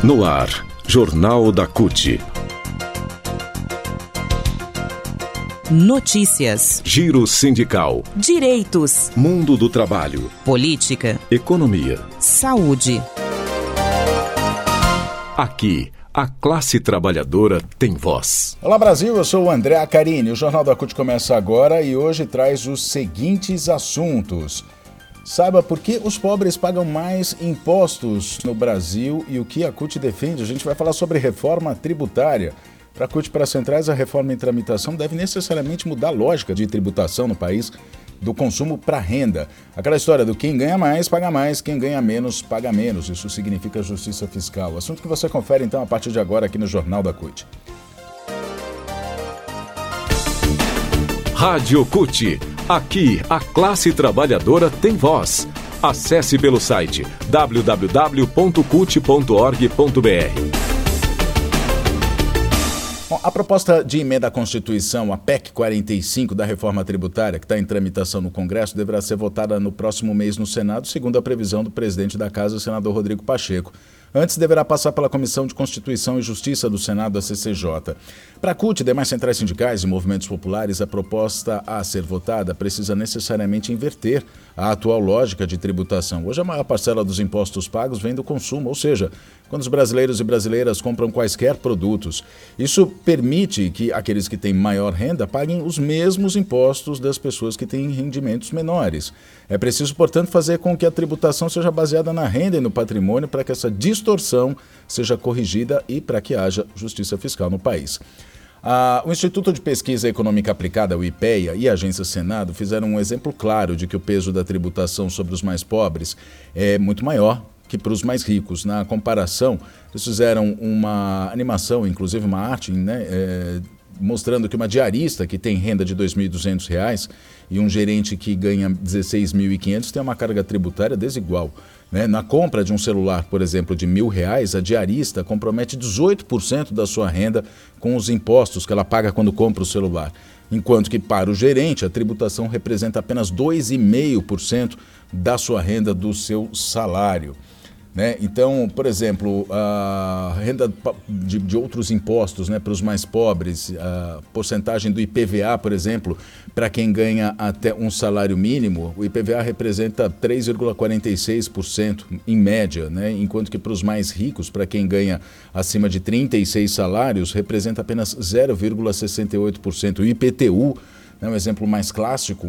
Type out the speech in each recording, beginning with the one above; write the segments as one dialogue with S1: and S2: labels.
S1: No ar, Jornal da CUT.
S2: Notícias,
S1: Giro sindical,
S2: direitos,
S1: mundo do trabalho,
S2: política,
S1: economia,
S2: saúde.
S1: Aqui, a classe trabalhadora tem voz.
S3: Olá Brasil, eu sou o André Acarini. O Jornal da CUT começa agora e hoje traz os seguintes assuntos. Saiba por que os pobres pagam mais impostos no Brasil e o que a CUT defende. A gente vai falar sobre reforma tributária. Para a CUT e para as centrais, a reforma em tramitação deve necessariamente mudar a lógica de tributação no país, do consumo para a renda. Aquela história do quem ganha mais, paga mais, quem ganha menos, paga menos. Isso significa justiça fiscal. Assunto que você confere então a partir de agora aqui no Jornal da CUT.
S1: Rádio CUT. Aqui, a classe trabalhadora tem voz. Acesse pelo site www.cut.org.br.
S3: Bom, a proposta de emenda à Constituição, a PEC 45 da reforma tributária, que está em tramitação no Congresso, deverá ser votada no próximo mês no Senado, segundo a previsão do presidente da Casa, o senador Rodrigo Pacheco. Antes, deverá passar pela Comissão de Constituição e Justiça do Senado, a CCJ. Para a CUT e demais centrais sindicais e movimentos populares, a proposta a ser votada precisa necessariamente inverter a atual lógica de tributação. Hoje, a maior parcela dos impostos pagos vem do consumo, ou seja, quando os brasileiros e brasileiras compram quaisquer produtos. Isso permite que aqueles que têm maior renda paguem os mesmos impostos das pessoas que têm rendimentos menores. É preciso, portanto, fazer com que a tributação seja baseada na renda e no patrimônio para que essa distorção seja corrigida e para que haja justiça fiscal no país. O Instituto de Pesquisa Econômica Aplicada, o IPEA, e a Agência Senado fizeram um exemplo claro de que o peso da tributação sobre os mais pobres é muito maior que para os mais ricos. Na comparação, eles fizeram uma animação, inclusive uma arte, mostrando que uma diarista que tem renda de R$ 2.200 e um gerente que ganha R$ 16.500 tem uma carga tributária desigual. Na compra de um celular, por exemplo, de R$ 1.000, a diarista compromete 18% da sua renda com os impostos que ela paga quando compra o celular, enquanto que para o gerente a tributação representa apenas 2,5% da sua renda do seu salário. Então, por exemplo, a renda de outros impostos para os mais pobres, a porcentagem do IPVA, por exemplo, para quem ganha até um salário mínimo, o IPVA representa 3,46% em média, enquanto que para os mais ricos, para quem ganha acima de 36 salários, representa apenas 0,68%. O IPTU, um exemplo mais clássico,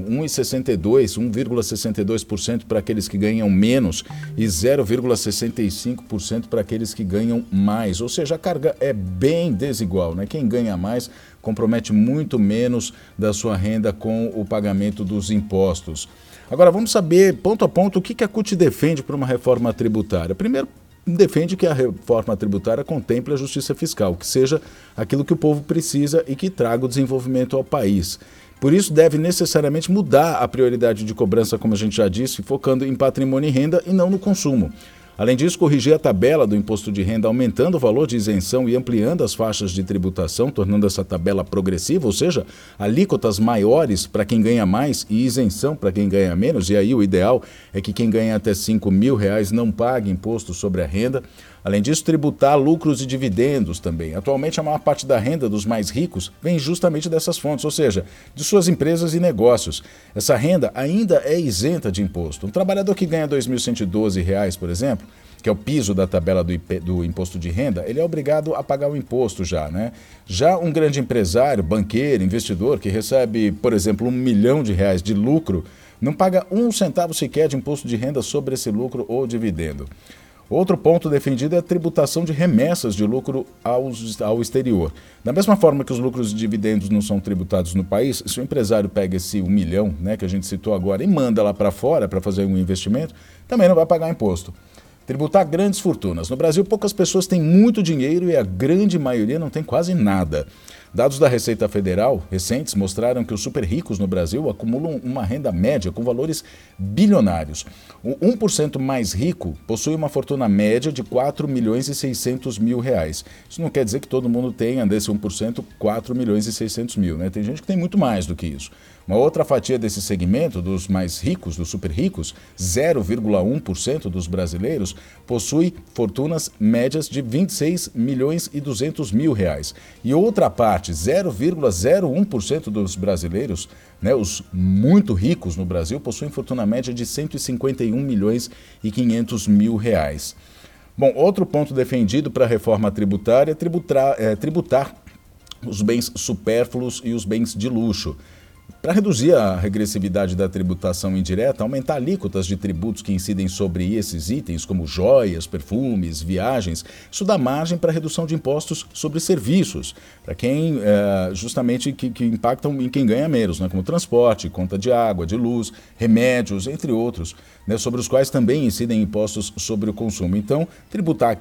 S3: 1,62% para aqueles que ganham menos e 0,65% para aqueles que ganham mais. Ou seja, a carga é bem desigual. Quem ganha mais compromete muito menos da sua renda com o pagamento dos impostos. Agora, vamos saber, ponto a ponto, o que a CUT defende para uma reforma tributária. Primeiro, defende que a reforma tributária contemple a justiça fiscal, que seja aquilo que o povo precisa e que traga o desenvolvimento ao país. Por isso, deve necessariamente mudar a prioridade de cobrança, como a gente já disse, focando em patrimônio e renda e não no consumo. Além disso, corrigir a tabela do imposto de renda, aumentando o valor de isenção e ampliando as faixas de tributação, tornando essa tabela progressiva, ou seja, alíquotas maiores para quem ganha mais e isenção para quem ganha menos. E aí o ideal é que quem ganha até R$ 5.000 não pague imposto sobre a renda. Além disso, tributar lucros e dividendos também. Atualmente, a maior parte da renda dos mais ricos vem justamente dessas fontes, ou seja, de suas empresas e negócios. Essa renda ainda é isenta de imposto. Um trabalhador que ganha R$ 2.112, por exemplo, que é o piso da tabela do imposto de renda, ele é obrigado a pagar o imposto já. Já um grande empresário, banqueiro, investidor, que recebe, por exemplo, R$ 1 milhão de lucro, não paga um centavo sequer de imposto de renda sobre esse lucro ou dividendo. Outro ponto defendido é a tributação de remessas de lucro ao exterior. Da mesma forma que os lucros e dividendos não são tributados no país, se o empresário pega esse 1 milhão, que a gente citou agora, e manda lá para fora para fazer um investimento, também não vai pagar imposto. Tributar grandes fortunas. No Brasil, poucas pessoas têm muito dinheiro e a grande maioria não tem quase nada. Dados da Receita Federal recentes mostraram que os super ricos no Brasil acumulam uma renda média com valores bilionários. O 1% mais rico possui uma fortuna média de 4 milhões e 600 mil reais. Isso não quer dizer que todo mundo tenha desse 1% 4 milhões e 600 mil, né? Tem gente que tem muito mais do que isso. Uma outra fatia desse segmento, dos mais ricos, dos super ricos, 0,1% dos brasileiros, possui fortunas médias de 26 milhões e 200 mil reais. E outra parte, 0,01% dos brasileiros, né, os muito ricos no Brasil, possuem fortuna média de 151 milhões e 500 mil reais. Bom, outro ponto defendido para a reforma tributária é tributar os bens supérfluos e os bens de luxo. Para reduzir a regressividade da tributação indireta, aumentar alíquotas de tributos que incidem sobre esses itens, como joias, perfumes, viagens, isso dá margem para redução de impostos sobre serviços, para quem justamente que impactam em quem ganha menos, né, como transporte, conta de água, de luz, remédios, entre outros, né, sobre os quais também incidem impostos sobre o consumo. Então, tributar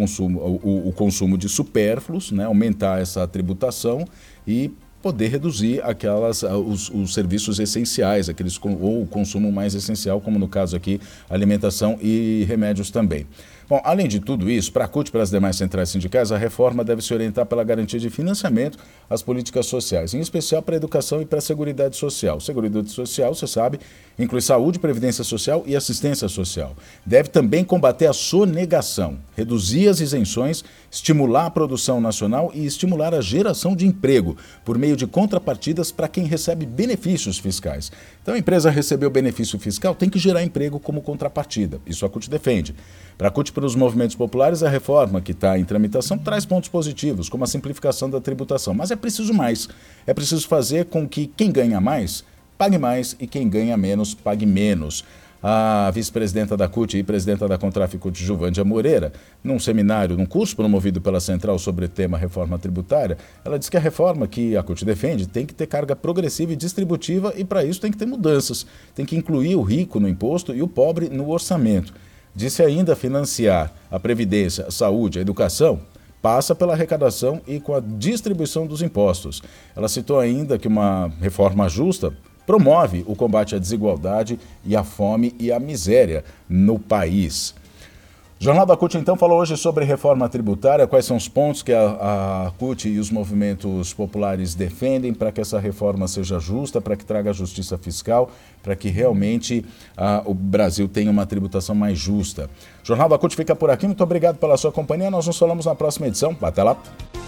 S3: o consumo de supérfluos, né, aumentar essa tributação e poder reduzir os serviços essenciais, ou o consumo mais essencial, como no caso aqui, alimentação e remédios também. Bom, além de tudo isso, para a CUT e para as demais centrais sindicais, a reforma deve se orientar pela garantia de financiamento às políticas sociais, em especial para a educação e para a Seguridade Social. Seguridade Social, você sabe, inclui saúde, previdência social e assistência social. Deve também combater a sonegação, reduzir as isenções, estimular a produção nacional e estimular a geração de emprego, por meio de contrapartidas para quem recebe benefícios fiscais. Então, a empresa recebeu benefício fiscal, tem que gerar emprego como contrapartida. Isso a CUT defende. Para a CUT e para os movimentos populares, a reforma que está em tramitação traz pontos positivos, como a simplificação da tributação. Mas é preciso mais. É preciso fazer com que quem ganha mais, pague mais e quem ganha menos, pague menos. A vice-presidenta da CUT e presidenta da Contraficut, Juvândia Moreira, num seminário, num curso promovido pela Central sobre o tema reforma tributária, ela disse que a reforma que a CUT defende tem que ter carga progressiva e distributiva e, para isso, tem que ter mudanças. Tem que incluir o rico no imposto e o pobre no orçamento. Disse ainda financiar a previdência, a saúde, a educação, passa pela arrecadação e com a distribuição dos impostos. Ela citou ainda que uma reforma justa promove o combate à desigualdade e à fome e à miséria no país. O Jornal da CUT, então, falou hoje sobre reforma tributária, quais são os pontos que a CUT e os movimentos populares defendem para que essa reforma seja justa, para que traga justiça fiscal, para que realmente o Brasil tenha uma tributação mais justa. O Jornal da CUT fica por aqui, muito obrigado pela sua companhia, nós nos falamos na próxima edição. Até lá!